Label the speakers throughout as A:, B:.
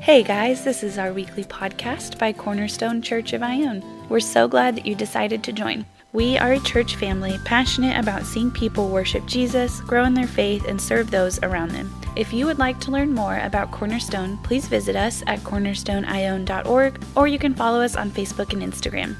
A: Hey guys, this is our weekly podcast by Cornerstone Church of Ione. We're so glad that you decided to join. We are a church family passionate about seeing people worship Jesus, grow in their faith, and serve those around them. If you would like to learn more about Cornerstone, please visit us at cornerstoneione.org, or you can follow us on Facebook and Instagram.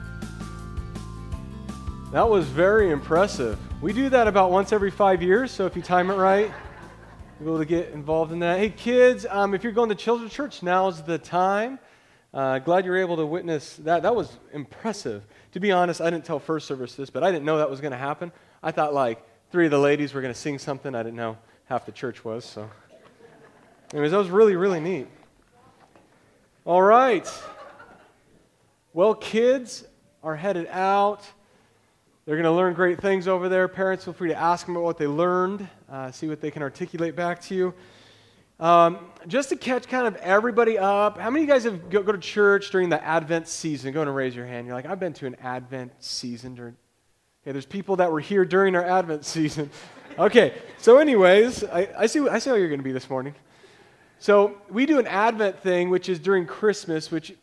B: That was very impressive. We do that about once every 5 years, so if you time it right, you'll be able to get involved in that. Hey kids, if you're going to children's church, now's the time. Glad you were able to witness that. That was impressive. To be honest, I didn't tell first service this, but I didn't know that was going to happen. I thought like 3 of the ladies were going to sing something. I didn't know half the church was, so. Anyways, that was really, really neat. All right. Well, kids are headed out. They're going to learn great things over there. Parents, feel free to ask them about what they learned, see what they can articulate back to you. Just to catch kind of everybody up, how many of you guys have go to church during the Advent season? Go ahead and raise your hand. You're like, I've been to an Advent season. Okay, there's people that were here during our Advent season. Okay, so anyways, I see how you're going to be this morning. So we do an Advent thing, which is during Christmas, which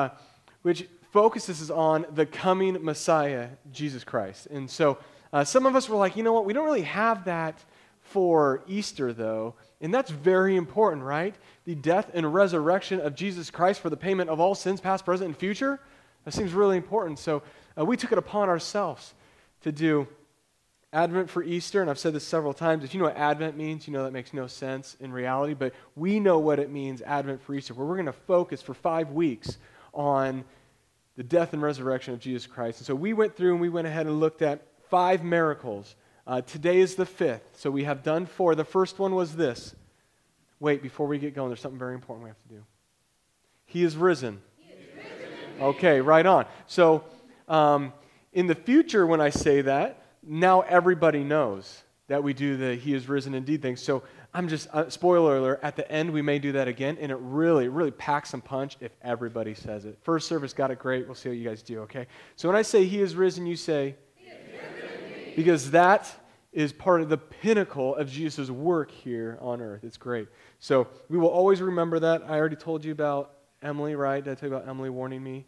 B: focuses on the coming Messiah, Jesus Christ. And so some of us were like, you know what, we don't really have that for Easter, though. And that's very important, right? The death and resurrection of Jesus Christ for the payment of all sins, past, present, and future. That seems really important. So we took it upon ourselves to do Advent for Easter. And I've said this several times. If you know what Advent means, you know that makes no sense in reality. But we know what it means, Advent for Easter, where we're going to focus for 5 weeks on the death and resurrection of Jesus Christ. And so we went through and we went ahead and looked at 5 miracles. Today is the 5th, so we have done 4. The first one was this. Wait, before we get going, there's something very important we have to do. He is risen. He is risen. Okay, right on. So in the future when I say that, now everybody knows that we do the He is risen indeed thing. So I'm just, spoiler alert, at the end we may do that again, and it really packs some punch if everybody says it. First service got it great. We'll see how you guys do, okay? So when I say He is risen, you say, He is risen. Because that is part of the pinnacle of Jesus' work here on earth. It's great. So we will always remember that. I already told you about Emily, right? Did I tell you about Emily warning me?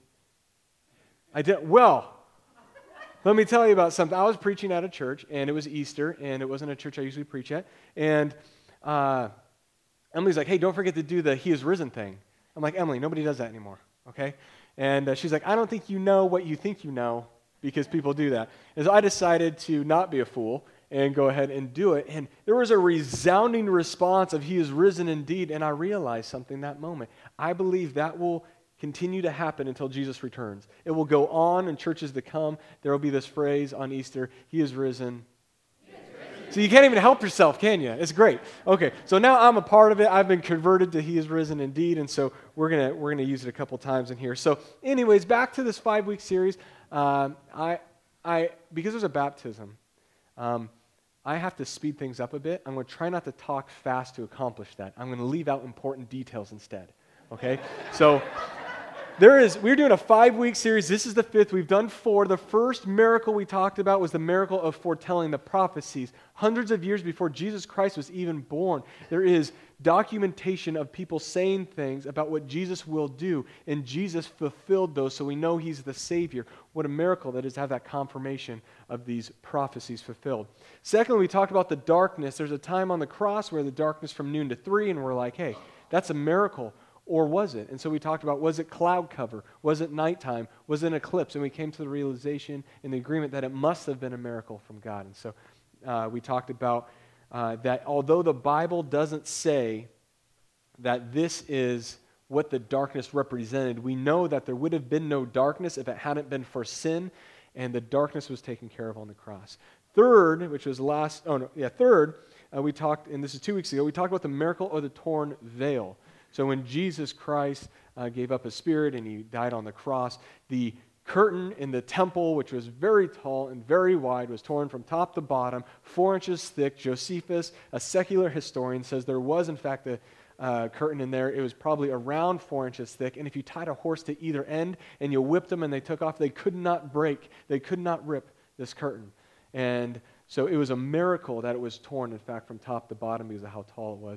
B: I did. Well, let me tell you about something. I was preaching at a church, and it was Easter, and it wasn't a church I usually preach at, and Emily's like, hey, don't forget to do the He is risen thing. I'm like, Emily, nobody does that anymore, okay? And she's like, I don't think you know what you think you know, because people do that. And so I decided to not be a fool and go ahead and do it. And there was a resounding response of He is risen indeed, and I realized something that moment. I believe that will continue to happen until Jesus returns. It will go on in churches to come. There will be this phrase on Easter, He is risen. So you can't even help yourself, can you? It's great. Okay, so now I'm a part of it. I've been converted to He is risen indeed, and so we're gonna use it a couple times in here. So anyways, back to this 5-week series. I because there's a baptism, I have to speed things up a bit. I'm going to try not to talk fast to accomplish that. I'm going to leave out important details instead. Okay? So we're doing a 5-week series. This is the 5th. We've done 4. The first miracle we talked about was the miracle of foretelling the prophecies. Hundreds of years before Jesus Christ was even born, there is documentation of people saying things about what Jesus will do, and Jesus fulfilled those, so we know He's the Savior. What a miracle that is to have that confirmation of these prophecies fulfilled. Secondly, we talked about the darkness. There's a time on the cross where the darkness from noon to 3, and we're like, hey, that's a miracle. Or was it? And so we talked about, was it cloud cover? Was it nighttime? Was it an eclipse? And we came to the realization and the agreement that it must have been a miracle from God. And so we talked about that although the Bible doesn't say that this is what the darkness represented, we know that there would have been no darkness if it hadn't been for sin, and the darkness was taken care of on the cross. Third, which was third, we talked, and this is 2 weeks ago, we talked about the miracle of the torn veil. So when Jesus Christ gave up His spirit and He died on the cross, the curtain in the temple, which was very tall and very wide, was torn from top to bottom, 4 inches thick. Josephus, a secular historian, says there was in fact a curtain in there. It was probably around 4 inches thick, and if you tied a horse to either end and you whipped them and they took off, they could not break, they could not rip this curtain. And so it was a miracle that it was torn, in fact, from top to bottom because of how tall it was.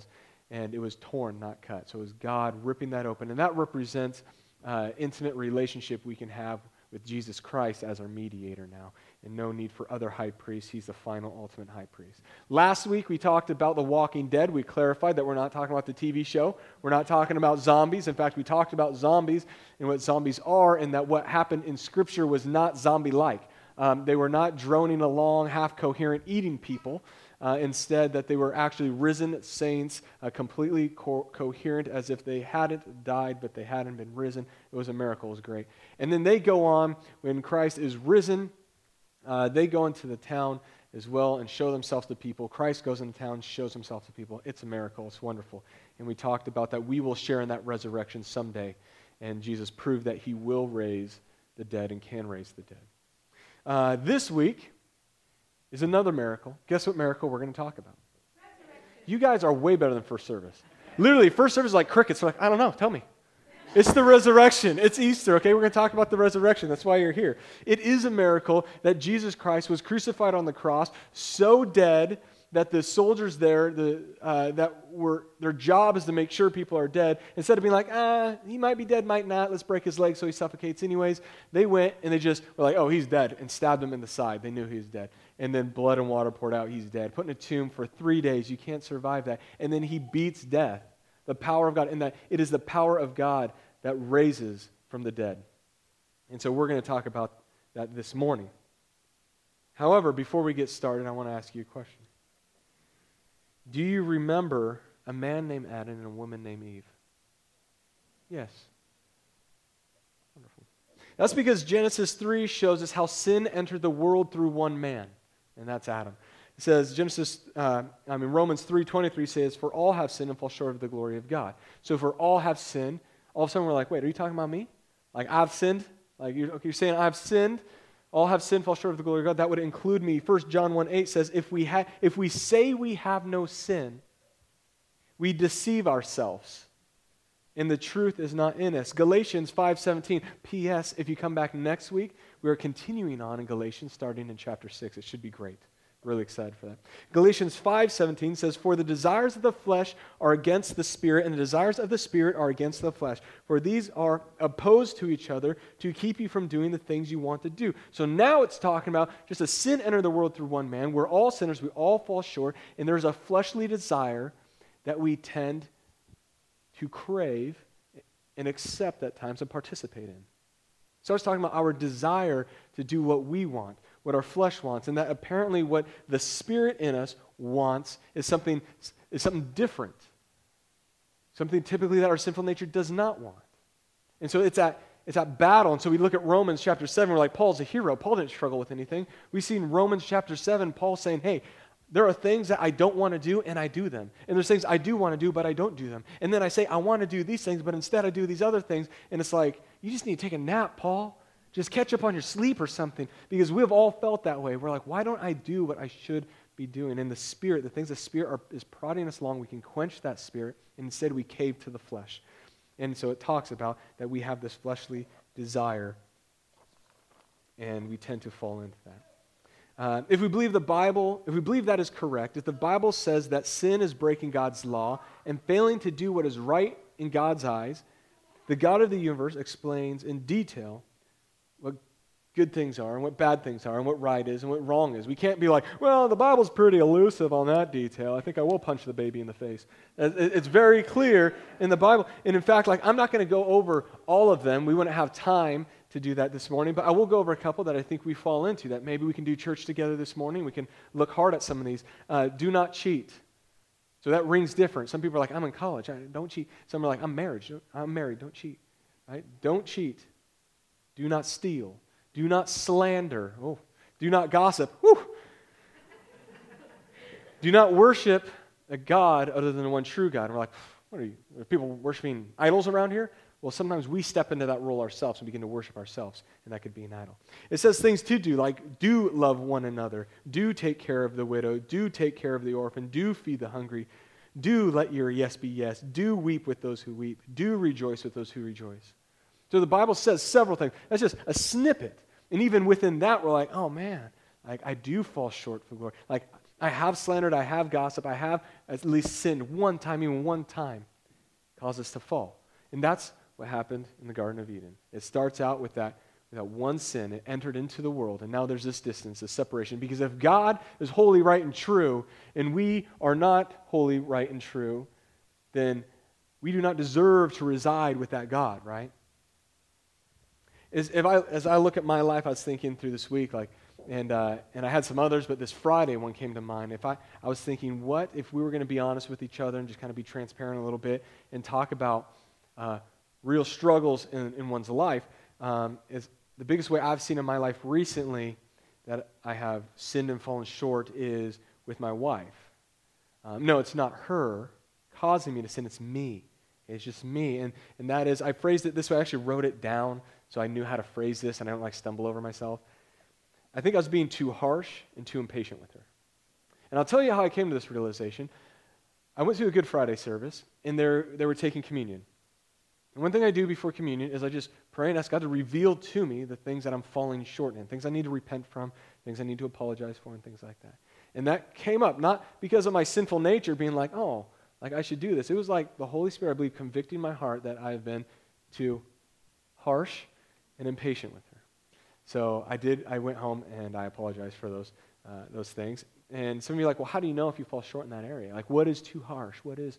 B: and it was torn, not cut. So it was God ripping that open, and that represents intimate relationship we can have with Jesus Christ as our mediator now, and no need for other high priests. He's the final, ultimate high priest. Last week, we talked about The Walking Dead. We clarified that we're not talking about the TV show. We're not talking about zombies. In fact, we talked about zombies and what zombies are, and that what happened in Scripture was not zombie-like. They were not droning along, half-coherent, eating people. Instead, that they were actually risen saints, completely coherent, as if they hadn't died, but they hadn't been risen. It was a miracle. It was great. And then they go on, when Christ is risen, they go into the town as well and show themselves to people. Christ goes into town, shows himself to people. It's a miracle. It's wonderful. And we talked about that we will share in that resurrection someday. And Jesus proved that he will raise the dead and can raise the dead. This week is another miracle. Guess what miracle we're going to talk about? You guys are way better than first service. Literally, first service is like crickets. They're like, I don't know, tell me. It's the resurrection. It's Easter, okay? We're going to talk about the resurrection. That's why you're here. It is a miracle that Jesus Christ was crucified on the cross, so dead that the soldiers there, their job is to make sure people are dead. Instead of being like, he might be dead, might not, let's break his leg so he suffocates anyways, they went and they just were like, oh, he's dead, and stabbed him in the side. They knew he was dead. And then blood and water poured out, he's dead. Put in a tomb for 3 days, you can't survive that. And then he beats death, the power of God, in that it is the power of God that raises from the dead. And so we're going to talk about that this morning. However, before we get started, I want to ask you a question. Do you remember a man named Adam and a woman named Eve? Yes. Wonderful. That's because Genesis 3 shows us how sin entered the world through one man, and that's Adam. It says, Romans 3:23 says, for all have sinned and fall short of the glory of God. So for all have sinned, all of a sudden we're like, wait, are you talking about me? Like I've sinned? Like you're saying I've sinned? All have sinned, fall short of the glory of God. That would include me. 1 John 1:8 says, if we say we have no sin, we deceive ourselves, and the truth is not in us. Galatians 5:17. P.S. If you come back next week, we are continuing on in Galatians, starting in chapter 6. It should be great. Really excited for that. Galatians 5:17 says, for the desires of the flesh are against the Spirit, and the desires of the Spirit are against the flesh. For these are opposed to each other to keep you from doing the things you want to do. So now it's talking about just a sin entered the world through one man. We're all sinners. We all fall short. And there's a fleshly desire that we tend to crave and accept at times and participate in. So it's talking about our desire to do what we want, what our flesh wants, and that apparently what the Spirit in us wants is something different, something typically that our sinful nature does not want. And so it's that battle. And so we look at Romans chapter 7, we're like, Paul's a hero. Paul didn't struggle with anything. We see in Romans chapter 7, Paul saying, hey, there are things that I don't want to do, and I do them. And there's things I do want to do, but I don't do them. And then I say, I want to do these things, but instead I do these other things. And it's like, you just need to take a nap, Paul. Just catch up on your sleep or something. Because we have all felt that way. We're like, why don't I do what I should be doing? And the Spirit, the things the Spirit is prodding us along, we can quench that Spirit, and instead we cave to the flesh. And so it talks about that we have this fleshly desire, and we tend to fall into that. If we believe the Bible, if we believe that is correct, if the Bible says that sin is breaking God's law and failing to do what is right in God's eyes, the God of the universe explains in detail what good things are and what bad things are and what right is and what wrong is. We can't be like, well, the Bible's pretty elusive on that detail. I think I will punch the baby in the face. It's very clear in the Bible. And in fact, I'm not going to go over all of them. We wouldn't have time to do that this morning, but I will go over a couple that I think we fall into, that maybe we can do church together this morning. We can look hard at some of these. Do not cheat. So that rings different. Some people are like, I'm in college. Don't cheat. Some are like, I'm married. Don't cheat. Right? Don't cheat. Do not steal. Do not slander. Oh, do not gossip. Woo. Do not worship a God other than the one true God. And we're like, what are you? Are people worshiping idols around here? Well, sometimes we step into that role ourselves and begin to worship ourselves, and that could be an idol. It says things to do, like do love one another, do take care of the widow, do take care of the orphan, do feed the hungry, do let your yes be yes, do weep with those who weep, do rejoice with those who rejoice. So the Bible says several things. That's just a snippet. And even within that, we're like, oh man, I do fall short for glory. I have slandered, I have gossiped, I have at least sinned one time, even one time, caused us to fall. And that's what happened in the Garden of Eden. It starts out with that one sin. It entered into the world, and now there's this distance, this separation. Because if God is holy, right, and true, and we are not holy, right, and true, then we do not deserve to reside with that God, right? As I look at my life, I was thinking through this week, and I had some others, but this Friday one came to mind. I was thinking, what if we were going to be honest with each other and just kind of be transparent a little bit and talk about real struggles in one's life? Is the biggest way I've seen in my life recently that I have sinned and fallen short is with my wife. No, it's not her causing me to sin, it's me. It's just me. And that is, I phrased it this way. I actually wrote it down so I knew how to phrase this and I don't stumble over myself. I think I was being too harsh and too impatient with her. And I'll tell you how I came to this realization. I went to a Good Friday service, and they were taking communion. And one thing I do before communion is I just pray and ask God to reveal to me the things that I'm falling short in, things I need to repent from, things I need to apologize for, and things like that. And that came up, not because of my sinful nature being I should do this. It was like the Holy Spirit, I believe, convicting my heart that I've been too harsh and impatient with her. So I went home and I apologized for those things. And some of you are like, well, how do you know if you fall short in that area? What is too harsh? What is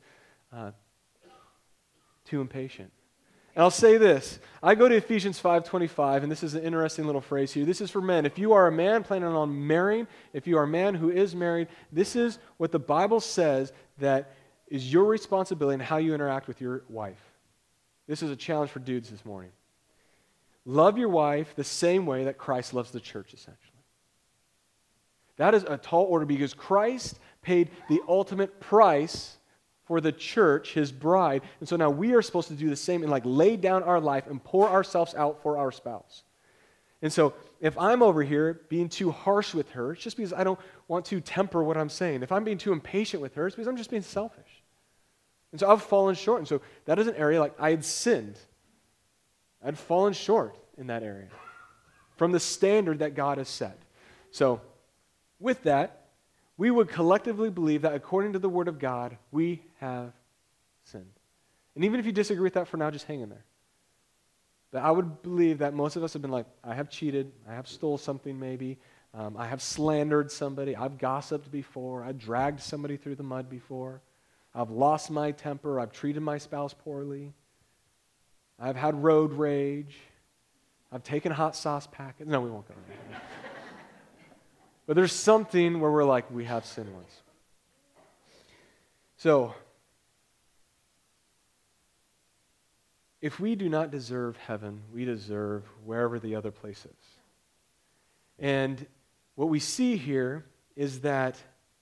B: too impatient? And I'll say this. I go to Ephesians 5:25, and this is an interesting little phrase here. This is for men. If you are a man planning on marrying, if you are a man who is married, this is what the Bible says that is your responsibility and how you interact with your wife. This is a challenge for dudes this morning. Love your wife the same way that Christ loves the church, essentially. That is a tall order because Christ paid the ultimate price for the church, his bride. And so now we are supposed to do the same and lay down our life and pour ourselves out for our spouse. And so if I'm over here being too harsh with her, it's just because I don't want to temper what I'm saying. If I'm being too impatient with her, it's because I'm just being selfish. And so I've fallen short. And so that is an area I had sinned. I'd fallen short in that area from the standard that God has set. So with that, we would collectively believe that according to the Word of God, we have sinned. And even if you disagree with that for now, just hang in there. But I would believe that most of us have been I have cheated, I have stole something maybe, I have slandered somebody, I've gossiped before, I've dragged somebody through the mud before, I've lost my temper, I've treated my spouse poorly, I've had road rage, I've taken hot sauce packets. No, we won't go there. But there's something where we're we have sinned once. So, if we do not deserve heaven, we deserve wherever the other place is. And what we see here is that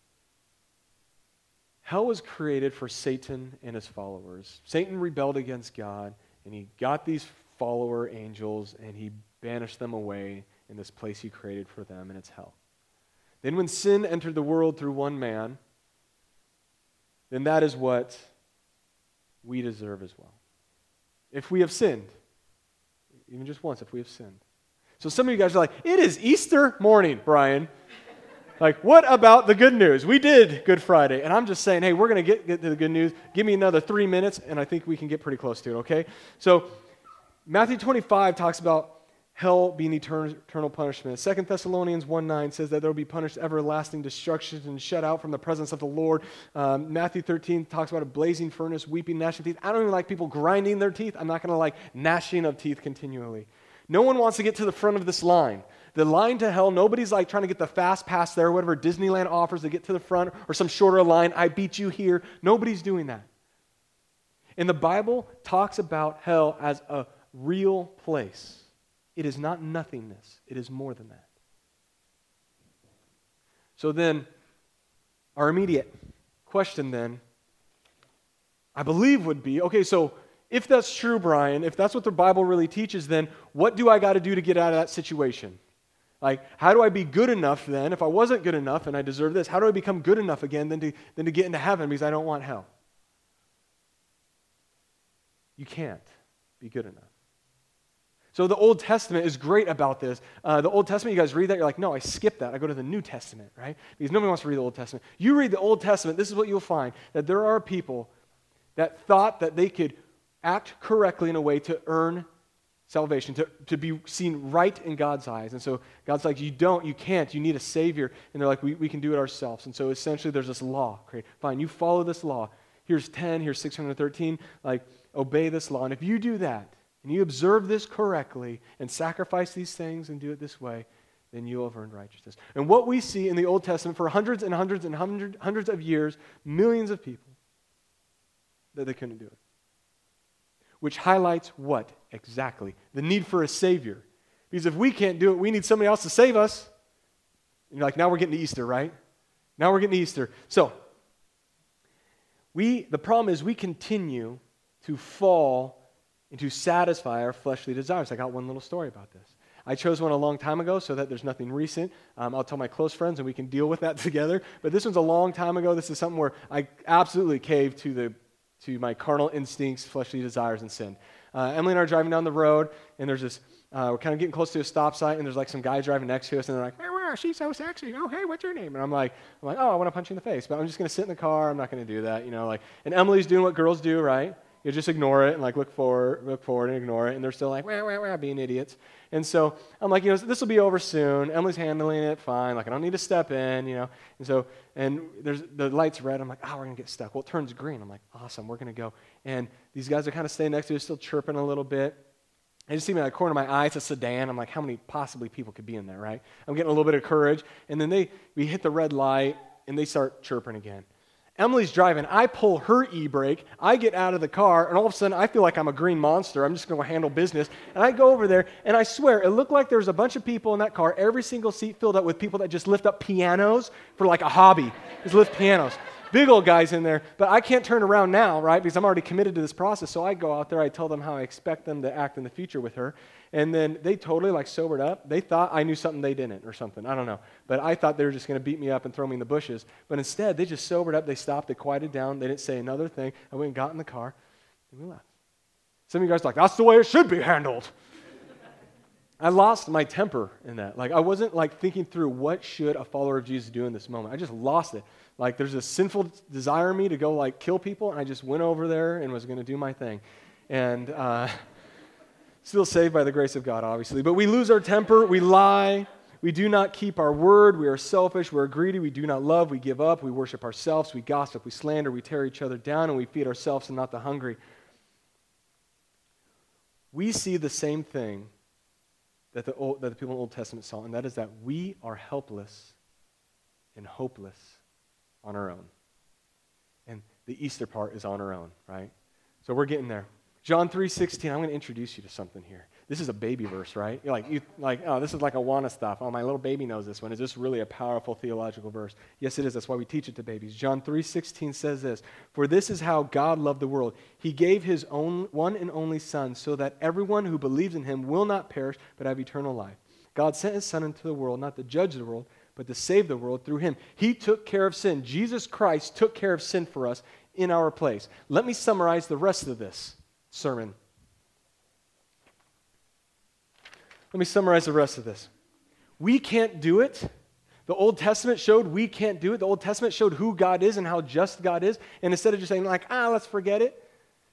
B: hell was created for Satan and his followers. Satan rebelled against God, and he got these follower angels, and he banished them away in this place he created for them, and it's hell. Then when sin entered the world through one man, then that is what we deserve as well. If we have sinned, even just once, if we have sinned. So some of you guys are it is Easter morning, Brian. What about the good news? We did Good Friday, and I'm just saying, hey, we're going to get to the good news. Give me another 3 minutes, and I think we can get pretty close to it, okay? So Matthew 25 talks about hell being eternal punishment. 2 Thessalonians 1:9 says that there will be punished everlasting destruction and shut out from the presence of the Lord. Matthew 13 talks about a blazing furnace, weeping, gnashing teeth. I don't even like people grinding their teeth. I'm not going to gnashing of teeth continually. No one wants to get to the front of this line. The line to hell, nobody's trying to get the fast pass there, whatever Disneyland offers to get to the front, or some shorter line, I beat you here. Nobody's doing that. And the Bible talks about hell as a real place. It is not nothingness. It is more than that. So then, our immediate question then, I believe would be, okay, so if that's true, Brian, if that's what the Bible really teaches, then what do I got to do to get out of that situation? How do I be good enough then? If I wasn't good enough and I deserve this, how do I become good enough again than to get into heaven because I don't want hell? You can't be good enough. So the Old Testament is great about this. The Old Testament, you guys read that, you're like, no, I skipped that. I go to the New Testament, right? Because nobody wants to read the Old Testament. You read the Old Testament, this is what you'll find, that there are people that thought that they could act correctly in a way to earn salvation, to be seen right in God's eyes. And so God's like, you can't, you need a Savior. And they're like, we can do it ourselves. And so essentially there's this law. Great, fine, you follow this law. Here's 10, here's 613, like, obey this law. And if you do that, and you observe this correctly and sacrifice these things and do it this way, then you'll have earned righteousness. And what we see in the Old Testament for hundreds and hundreds and hundreds of years, millions of people, that they couldn't do it. Which highlights what exactly? The need for a Savior. Because if we can't do it, we need somebody else to save us. And you're like, now we're getting to Easter, right? Now we're getting to Easter. So, the problem is we continue to fall and to satisfy our fleshly desires. I got one little story about this. I chose one a long time ago so that there's nothing recent. I'll tell my close friends and we can deal with that together. But this one's a long time ago. This is something where I absolutely caved to my carnal instincts, fleshly desires, and sin. Emily and I are driving down the road, and there's this, we're kind of getting close to a stop sign, and there's like some guy driving next to us, and they're like, hey, wow, she's so sexy. Oh, hey, what's your name? And I'm like, oh, I want to punch you in the face, but I'm just going to sit in the car. I'm not going to do that, and Emily's doing what girls do, right? You just ignore it and like look forward and ignore it, and they're still like, wah, being idiots. And so I'm like, this will be over soon. Emily's handling it fine. Like, I don't need to step in, And there's the light's red. I'm like, we're going to get stuck. Well, it turns green. I'm like, awesome, we're going to go. And these guys are kind of staying next to us, still chirping a little bit. I just see me out of the corner of my eye. It's a sedan. I'm like, how many possibly people could be in there, right? I'm getting a little bit of courage. And then we hit the red light, and they start chirping again. Emily's driving. I pull her e-brake. I get out of the car, and all of a sudden, I feel like I'm a green monster. I'm just going to handle business. And I go over there, and I swear, it looked like there was a bunch of people in that car, every single seat filled up with people that just lift up pianos for like a hobby. Just lift pianos. Big old guys in there. But I can't turn around now, right, because I'm already committed to this process. So I go out there. I tell them how I expect them to act in the future with her. And then they totally like sobered up. They thought I knew something they didn't or something. I don't know. But I thought they were just going to beat me up and throw me in the bushes. But instead, they just sobered up. They stopped. They quieted down. They didn't say another thing. I went and got in the car, and we left. Some of you guys are like, that's the way it should be handled. I lost my temper in that. Like, I wasn't like thinking through what should a follower of Jesus do in this moment. I just lost it. Like, there's a sinful desire in me to go like kill people, and I just went over there and was going to do my thing. And still saved by the grace of God, obviously. But we lose our temper, we lie, we do not keep our word, we are selfish, we are greedy, we do not love, we give up, we worship ourselves, we gossip, we slander, we tear each other down, and we feed ourselves and not the hungry. We see the same thing that the people in the Old Testament saw, and that is that we are helpless and hopeless on our own. And the Easter part is on our own, right? So we're getting there. John 3:16, I'm going to introduce you to something here. This is a baby verse, right? You're like, oh, this is like Awana stuff. Oh, my little baby knows this one. Is this really a powerful theological verse? Yes, it is. That's why we teach it to babies. John 3:16 says this, for this is how God loved the world. He gave his own one and only Son so that everyone who believes in him will not perish but have eternal life. God sent his Son into the world not to judge the world, but to save the world through him. He took care of sin. Jesus Christ took care of sin for us in our place. Let me summarize the rest of this sermon. Let me summarize the rest of this. We can't do it. The Old Testament showed we can't do it. The Old Testament showed who God is and how just God is. And instead of just saying like, let's forget it,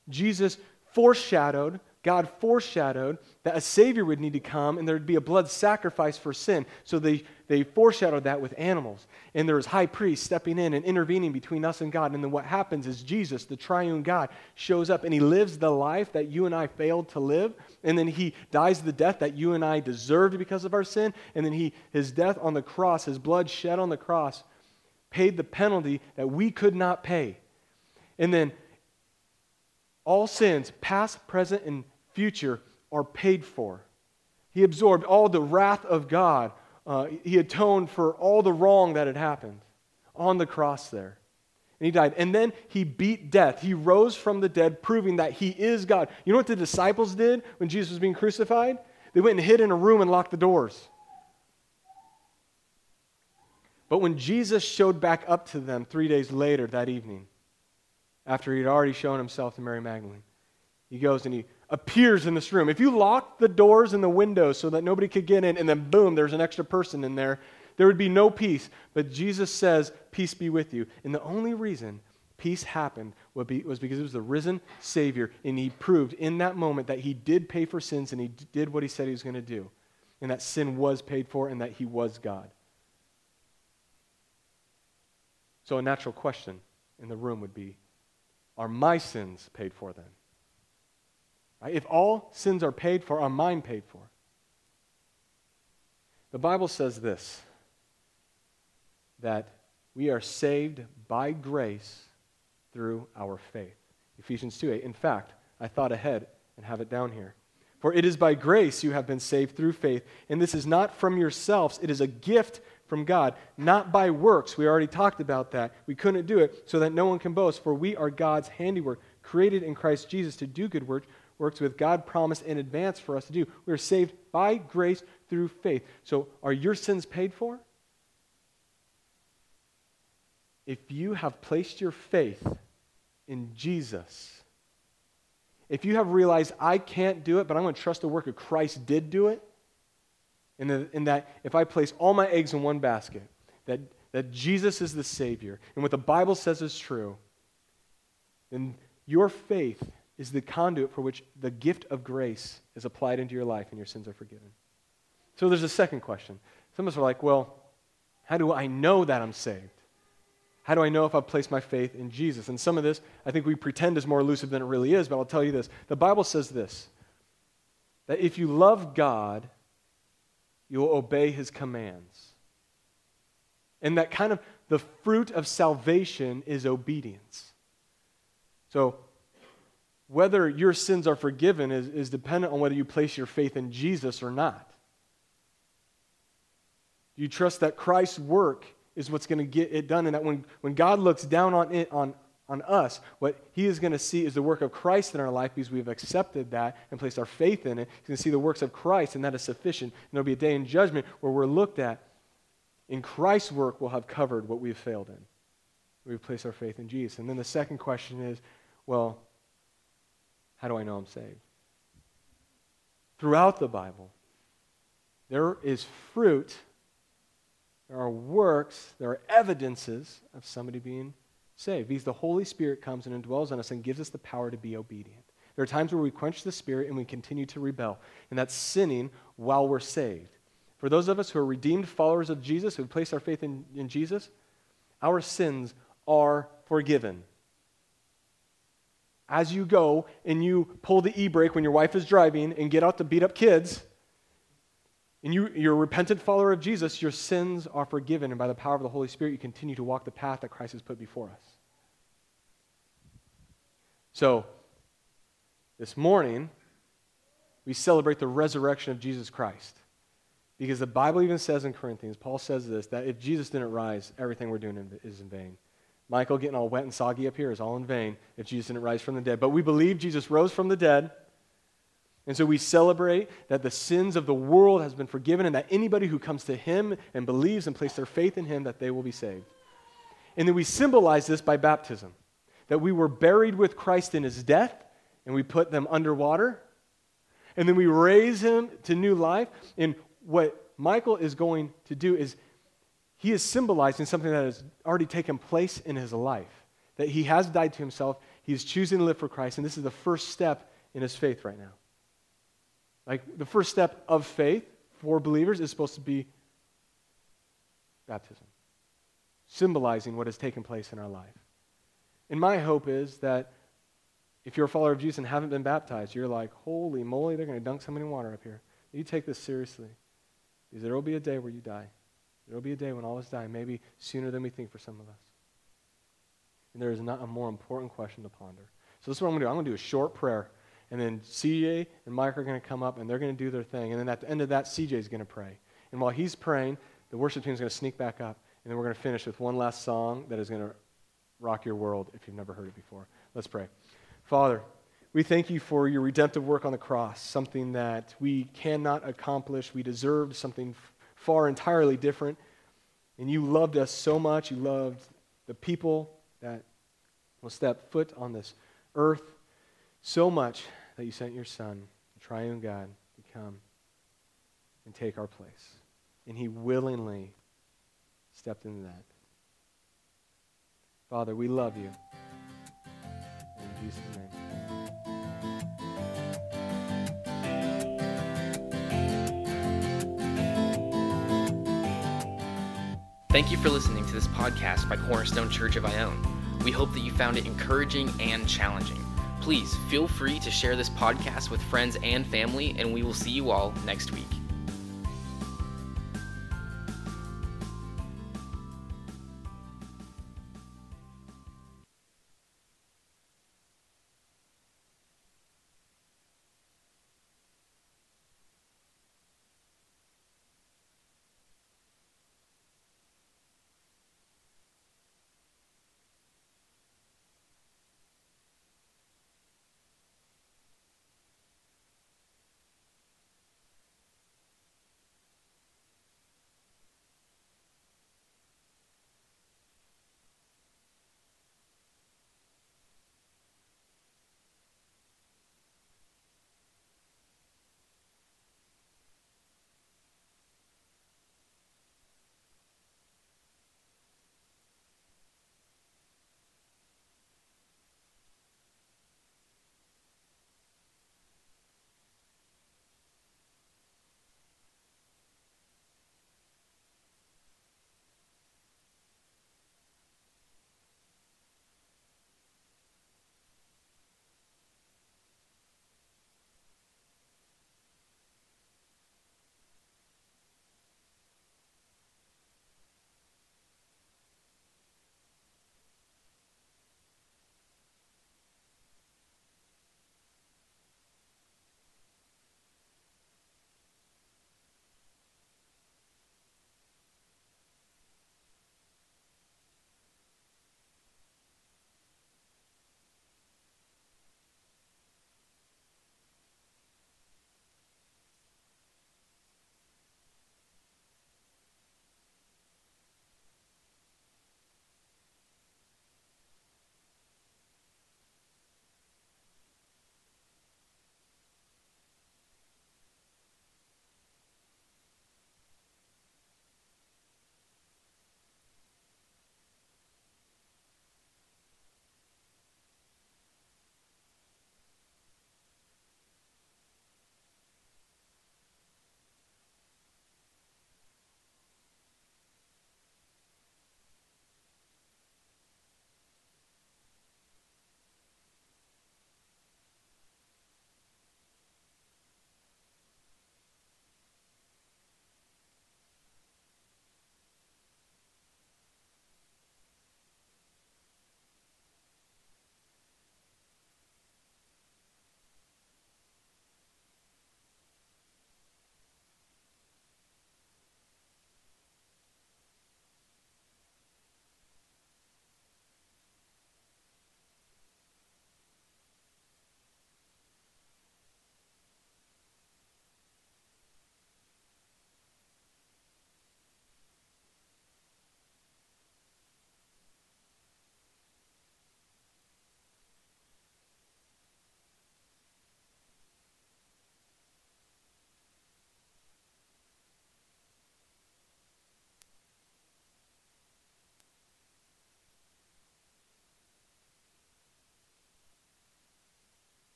B: God foreshadowed that a Savior would need to come and there would be a blood sacrifice for sin. So they foreshadowed that with animals. And there was high priests stepping in and intervening between us and God. And then what happens is Jesus, the triune God, shows up and he lives the life that you and I failed to live. And then he dies the death that you and I deserved because of our sin. And then his death on the cross, his blood shed on the cross, paid the penalty that we could not pay. And then all sins, past, present, and future, are paid for. He absorbed all the wrath of God. He atoned for all the wrong that had happened on the cross there. And he died. And then he beat death. He rose from the dead, proving that he is God. You know what the disciples did when Jesus was being crucified? They went and hid in a room and locked the doors. But when Jesus showed back up to them 3 days later that evening, after he had already shown himself to Mary Magdalene, he goes and he appears in this room, if you locked the doors and the windows so that nobody could get in, and then boom, there's an extra person in there, there would be no peace. But Jesus says, peace be with you. And the only reason peace happened was because it was the risen Savior, and he proved in that moment that he did pay for sins and he did what he said he was going to do, and that sin was paid for and that he was God. So a natural question in the room would be, are my sins paid for then? Right? If all sins are paid for, are mine paid for? The Bible says this, that we are saved by grace through our faith. Ephesians 2:8. In fact, I thought ahead and have it down here. For it is by grace you have been saved through faith, and this is not from yourselves, it is a gift from God, not by works. We already talked about that. We couldn't do it so that no one can boast, for we are God's handiwork, created in Christ Jesus to do good works with God promised in advance for us to do. We are saved by grace through faith. So are your sins paid for? If you have placed your faith in Jesus, if you have realized, I can't do it, but I'm going to trust the work of Christ did do it, in that if I place all my eggs in one basket, that Jesus is the Savior, and what the Bible says is true, then your faith is the conduit for which the gift of grace is applied into your life and your sins are forgiven. So there's a second question. Some of us are like, well, how do I know that I'm saved? How do I know if I've placed my faith in Jesus? And some of this, I think we pretend is more elusive than it really is, but I'll tell you this. The Bible says this, that if you love God, you will obey his commands. And that kind of the fruit of salvation is obedience. So whether your sins are forgiven is dependent on whether you place your faith in Jesus or not. Do you trust that Christ's work is what's going to get it done, and that when God looks down on us, what he is going to see is the work of Christ in our life because we've accepted that and placed our faith in it. He's going to see the works of Christ, and that is sufficient. And there'll be a day in judgment where we're looked at, and Christ's work will have covered what we've failed in. We've placed our faith in Jesus. And then the second question is, well, how do I know I'm saved? Throughout the Bible, there is fruit, there are works, there are evidences of somebody being saved. Because the Holy Spirit comes and indwells on us and gives us the power to be obedient. There are times where we quench the Spirit and we continue to rebel. And that's sinning while we're saved. For those of us who are redeemed followers of Jesus, who have placed our faith in Jesus, our sins are forgiven. As you go and you pull the e-brake when your wife is driving and get out to beat up kids, and you're a repentant follower of Jesus, your sins are forgiven, and by the power of the Holy Spirit, you continue to walk the path that Christ has put before us. So, this morning, we celebrate the resurrection of Jesus Christ. Because the Bible even says in Corinthians, Paul says this, that if Jesus didn't rise, everything we're doing is in vain. Michael getting all wet and soggy up here is all in vain if Jesus didn't rise from the dead. But we believe Jesus rose from the dead. And so we celebrate that the sins of the world has been forgiven and that anybody who comes to him and believes and places their faith in him, that they will be saved. And then we symbolize this by baptism, that we were buried with Christ in his death and we put them underwater. And then we raise him to new life. And what Michael is going to do is he is symbolizing something that has already taken place in his life, that he has died to himself, he is choosing to live for Christ, and this is the first step in his faith right now. Like the first step of faith for believers is supposed to be baptism, symbolizing what has taken place in our life. And my hope is that if you're a follower of Jesus and haven't been baptized, you're like, holy moly, they're going to dunk somebody in water up here. You take this seriously, because there will be a day where you die. There will be a day when all of us die, maybe sooner than we think for some of us. And there is not a more important question to ponder. So this is what I'm going to do. I'm going to do a short prayer, and then CJ and Mike are going to come up, and they're going to do their thing. And then at the end of that, CJ is going to pray. And while he's praying, the worship team is going to sneak back up, and then we're going to finish with one last song that is going to rock your world if you've never heard it before. Let's pray. Father, we thank you for your redemptive work on the cross, something that we cannot accomplish. We deserved something far entirely different. And you loved us so much. You loved the people that will step foot on this earth so much that you sent your Son, the triune God, to come and take our place. And he willingly stepped into that. Father, we love you. In Jesus' name.
C: Thank you for listening to this podcast by Cornerstone Church of Ione. We hope that you found it encouraging and challenging. Please feel free to share this podcast with friends and family, and we will see you all next week.